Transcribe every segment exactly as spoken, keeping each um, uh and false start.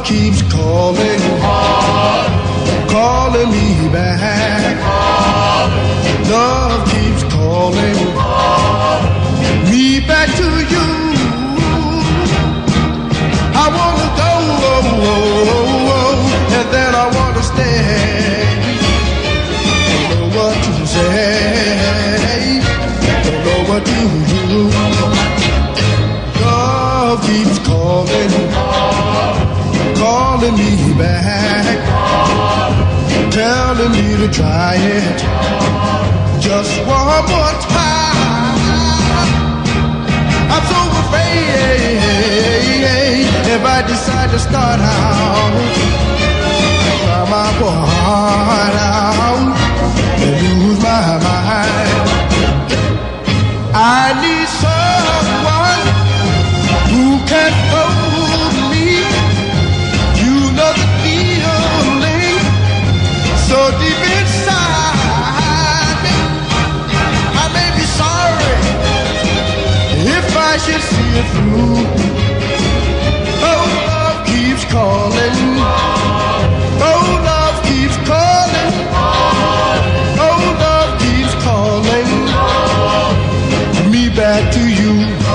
keeps calling, calling me back. Love keeps calling me back to you. I wanna go, oh, oh, oh, and then I wanna stay. Don't know what to say, don't know what to do. Love keeps calling, calling me back, telling me to try it just one more time. I'm so afraid if I decide to start out, try my heart out and lose my mind. I need someone who can hold me. You know the feeling so deep inside me. I may be sorry if I should see it through. Oh, love keeps calling. Oh, love keeps calling. Oh, love keeps calling me back to you.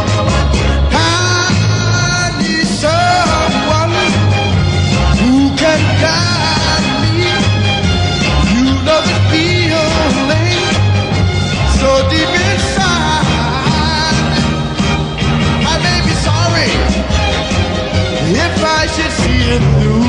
I need someone who can guide me. You know the feeling so deep inside. I may be sorry if I should see it through.